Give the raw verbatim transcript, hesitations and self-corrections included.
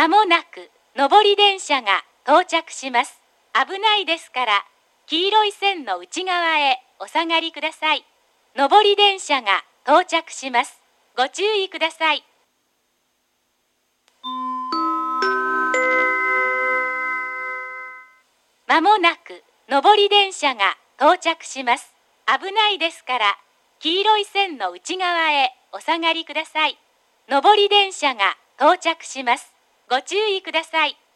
まもなく上り電車が到着します。危ないですから、黄色い線の内側へお下がりください。上り電車が到着します。ご注意ください。まもなく上り電車が到着します。危ないですから、黄色い線の内側へお下がりください。上り電車が到着します。ご注意ください。